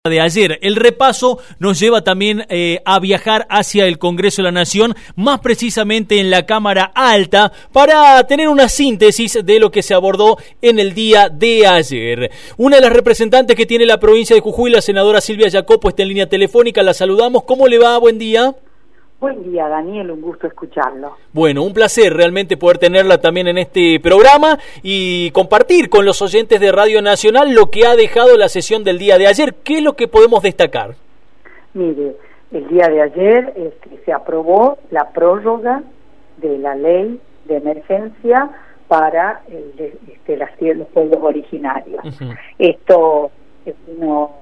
De ayer. El repaso nos lleva también a viajar hacia el Congreso de la Nación, más precisamente en la Cámara Alta, para tener una síntesis de lo que se abordó en el día de ayer. Una de las representantes que tiene la provincia de Jujuy, la senadora Silvia Jacopo, está en línea telefónica. La saludamos. ¿Cómo le va? Buen día. Buen día, Daniel, un gusto escucharlo. Bueno, un placer realmente poder tenerla también en este programa y compartir con los oyentes de Radio Nacional lo que ha dejado la sesión del día de ayer. ¿Qué es lo que podemos destacar? Mire, el día de ayer se aprobó la prórroga de la ley de emergencia para los pueblos originarios. Uh-huh. Esto vino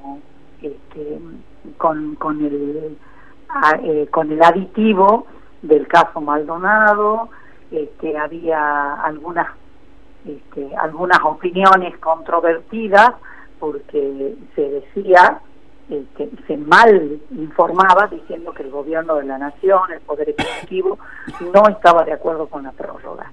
con el aditivo del caso Maldonado. Había algunas opiniones controvertidas porque se decía, se mal informaba diciendo que el gobierno de la nación, el poder ejecutivo, no estaba de acuerdo con la prórroga.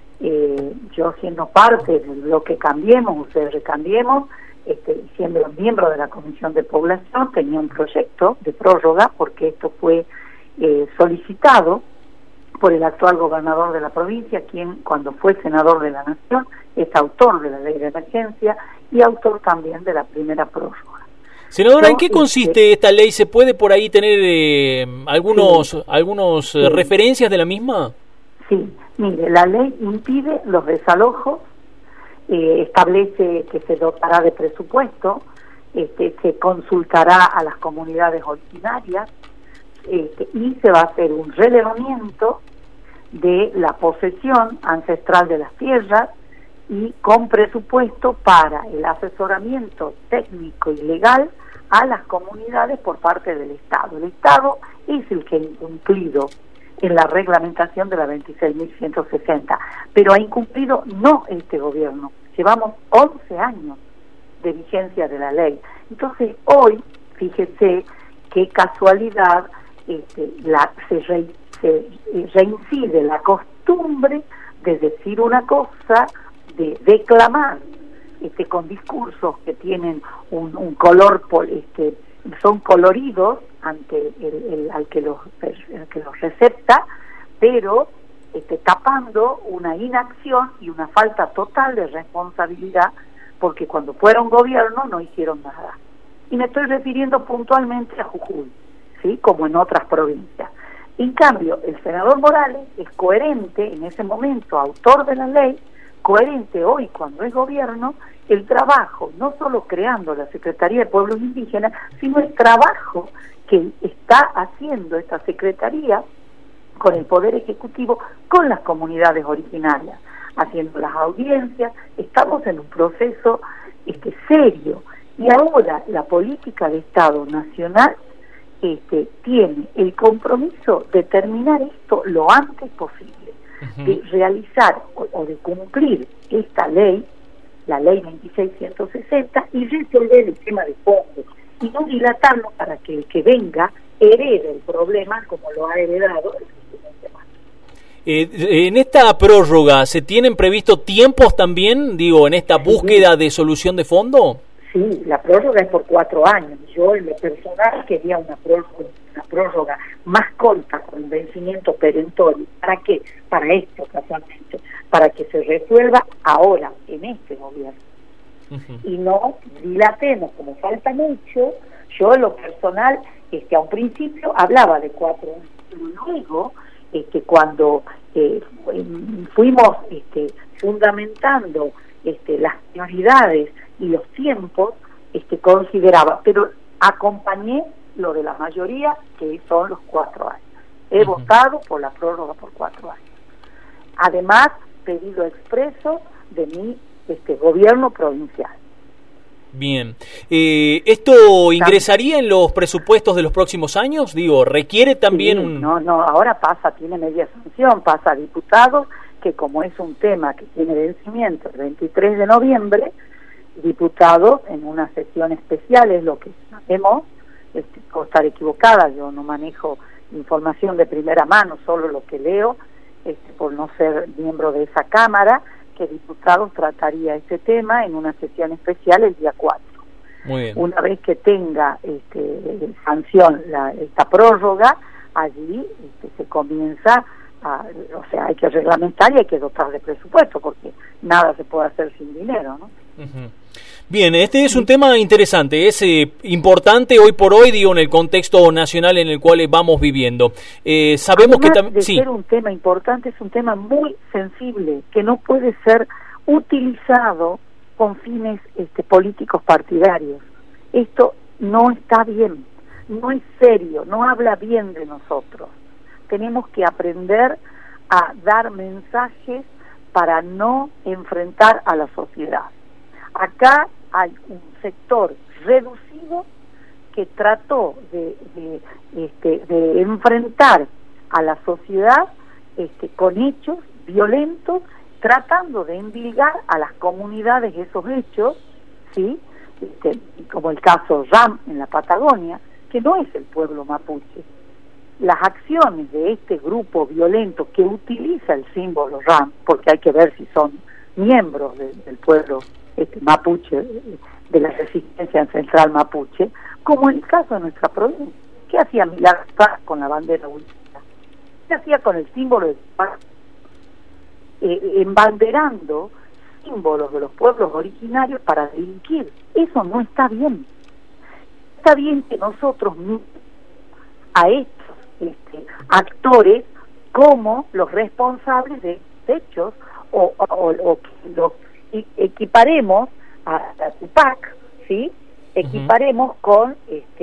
Yo, siendo parte del bloque Cambiemos, ustedes Cambiemos, siendo miembro de la Comisión de Población, tenía un proyecto de prórroga porque esto fue solicitado por el actual gobernador de la provincia, quien cuando fue senador de la Nación es autor de la ley de emergencia y autor también de la primera prórroga. Senadora, ¿en qué consiste esta ley? ¿Se puede por ahí tener algunos referencias de la misma? Sí, mire, la ley impide los desalojos, establece que se dotará de presupuesto, se consultará a las comunidades originarias y se va a hacer un relevamiento de la posesión ancestral de las tierras y con presupuesto para el asesoramiento técnico y legal a las comunidades por parte del Estado. El Estado es el que ha incumplido en la reglamentación de la 26.160, pero ha incumplido no este gobierno. Llevamos 11 años de vigencia de la ley. Entonces hoy, fíjese qué casualidad, se reincide la costumbre de decir una cosa, de declamar con discursos que tienen un color, son coloridos ante al que los recepta, pero tapando una inacción y una falta total de responsabilidad, porque cuando fueron gobierno no hicieron nada. Y me estoy refiriendo puntualmente a Jujuy, ¿sí?, como en otras provincias. En cambio, el senador Morales es coherente en ese momento, autor de la ley, coherente hoy cuando es gobierno, el trabajo, no solo creando la Secretaría de Pueblos Indígenas, sino el trabajo que está haciendo esta Secretaría con el Poder Ejecutivo, con las comunidades originarias, haciendo las audiencias. Estamos en un proceso serio, y ahora la política de Estado nacional tiene el compromiso de terminar esto lo antes posible, uh-huh, de realizar o de cumplir esta ley, la ley 26.160, y resolver el tema de fondo y no dilatarlo para que el que venga herede el problema como lo ha heredado el presidente Macri. En esta prórroga, ¿se tienen previsto tiempos también, en esta búsqueda de solución de fondo? Sí, la prórroga es por 4 años. Yo, en lo personal, quería una prórroga más corta, con vencimiento perentorio. ¿Para qué? Para esto, casualmente, para que se resuelva ahora, en este gobierno. Uh-huh. Y no dilatemos, como falta mucho. Yo, en lo personal, a un principio hablaba de 4 años, pero luego, cuando fuimos fundamentando las prioridades y los tiempos, consideraba, pero acompañé lo de la mayoría, que son los 4 años. He uh-huh votado por la prórroga por 4 años. Además, pedido expreso de mi gobierno provincial. Bien. ¿Esto ingresaría en los presupuestos de los próximos años? ¿Requiere también sí, No, ahora tiene media sanción, pasa a diputados, que como es un tema que tiene vencimiento el 23 de noviembre, diputados en una sesión especial, es lo que sabemos, puedo estar equivocada, yo no manejo información de primera mano, solo lo que leo, por no ser miembro de esa Cámara, que diputados trataría este tema en una sesión especial el día 4. Muy bien. Una vez que tenga sanción esta prórroga, allí se comienza o sea, hay que reglamentar y hay que dotar de presupuesto, porque nada se puede hacer sin dinero, ¿no? Uh-huh. Bien, este es un tema interesante, es importante hoy por hoy, digo, en el contexto nacional en el cual vamos viviendo. Sabemos que también... de ser un tema importante, es un tema muy sensible, que no puede ser utilizado con fines políticos partidarios. Esto no está bien, no es serio, no habla bien de nosotros. Tenemos que aprender a dar mensajes para no enfrentar a la sociedad. Acá hay un sector reducido que trató de enfrentar a la sociedad con hechos violentos, tratando de endilgar a las comunidades esos hechos, ¿sí? Como el caso RAM en la Patagonia, que no es el pueblo mapuche. Las acciones de este grupo violento que utiliza el símbolo RAM, porque hay que ver si son miembros del pueblo mapuche, de la resistencia ancestral mapuche, como en el caso de nuestra provincia. ¿Qué hacía Milagros Salas con la bandera huilliche? ¿Qué hacía con el símbolo de paz? Embanderando símbolos de los pueblos originarios para delinquir. Eso no está bien. Está bien que nosotros a estos actores como los responsables de hechos o que los equiparemos a Tupac, ¿sí? Equiparemos con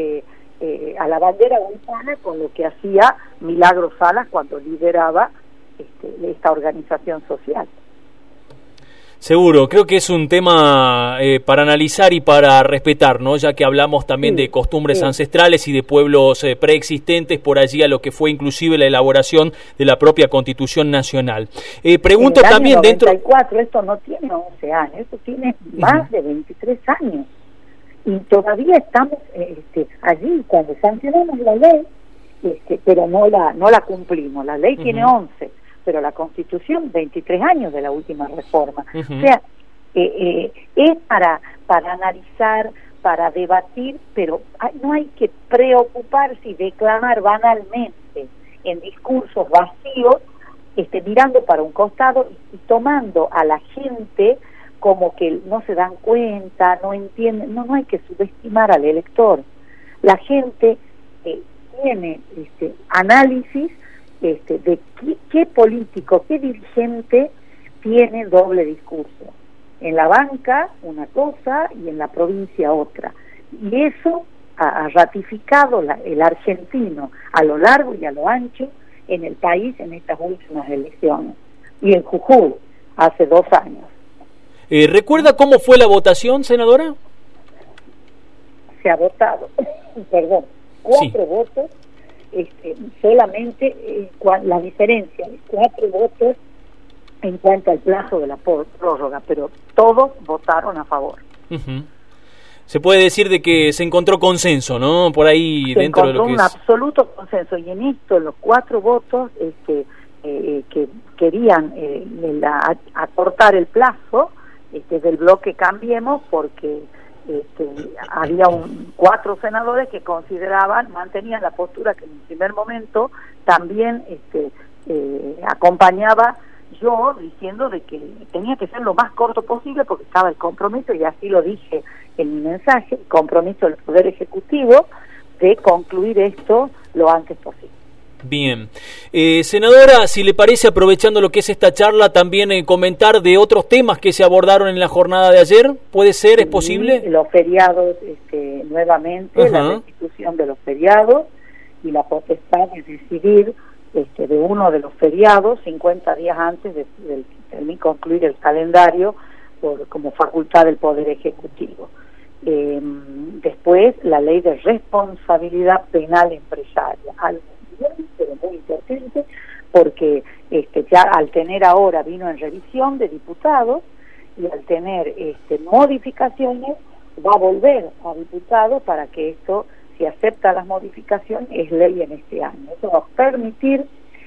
a la bandera huilliche con lo que hacía Milagros Salas cuando lideraba esta organización social. Seguro, creo que es un tema para analizar y para respetar, ¿no? Ya que hablamos también de costumbres ancestrales y de pueblos preexistentes, por allí a lo que fue inclusive la elaboración de la propia Constitución Nacional. Pregunto también 94, esto no tiene 11 años, esto tiene más de 23 años. Y todavía estamos allí cuando sancionamos la ley, pero no la cumplimos. La ley tiene 11. Pero la Constitución, 23 años de la última reforma. O sea, es para analizar, para debatir, pero no hay que preocuparse y declamar banalmente en discursos vacíos, mirando para un costado y tomando a la gente como que no se dan cuenta, no entienden. No hay que subestimar al elector. La gente tiene análisis de qué político, qué dirigente tiene doble discurso. En la banca una cosa y en la provincia otra. Y eso ha ratificado el argentino a lo largo y a lo ancho en el país en estas últimas elecciones. Y en Jujuy, hace 2 años. ¿Recuerda cómo fue la votación, senadora? Se ha votado, 4 votos. Solamente la diferencia es 4 votos en cuanto al plazo de la prórroga, pero todos votaron a favor. Se puede decir de que se encontró consenso, ¿no? Por ahí se dentro de lo que un absoluto consenso, y en esto los 4 votos que querían acortar el plazo del bloque Cambiemos, porque había 4 senadores que mantenían la postura que en el primer momento también acompañaba yo, diciendo de que tenía que ser lo más corto posible, porque estaba el compromiso, y así lo dije en mi mensaje, el compromiso del Poder Ejecutivo de concluir esto lo antes posible. Bien. Senadora, si le parece, aprovechando lo que es esta charla, también comentar de otros temas que se abordaron en la jornada de ayer. ¿Puede ser? ¿Es posible? Los feriados, nuevamente, la restitución de los feriados y la potestad de decidir de uno de los feriados 50 días antes de concluir el calendario como facultad del Poder Ejecutivo. Después, la ley de responsabilidad penal empresaria, algo pero muy importante, porque ya al tener ahora, vino en revisión de diputados, y al tener modificaciones va a volver a diputados para que esto, si acepta las modificaciones, es ley en este año. Eso va a permitir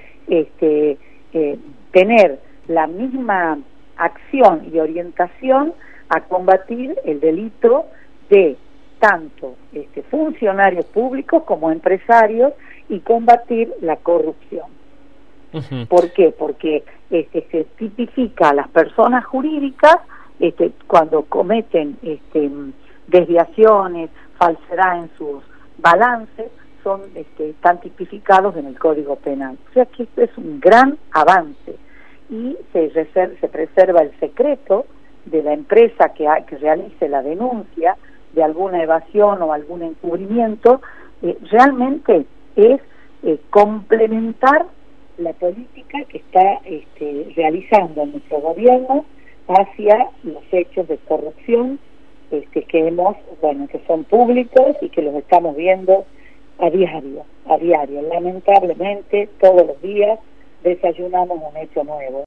tener la misma acción y orientación a combatir el delito de tanto funcionarios públicos como empresarios y combatir la corrupción. Uh-huh. ¿Por qué? Porque se tipifica a las personas jurídicas cuando cometen desviaciones, falsedad en sus balances, están tipificados en el Código Penal. O sea que esto es un gran avance y se preserva el secreto de la empresa que realice la denuncia de alguna evasión o algún encubrimiento. Realmente es complementar la política que está realizando nuestro gobierno hacia los hechos de corrupción que son públicos y que los estamos viendo a diario. Lamentablemente, todos los días desayunamos un hecho nuevo.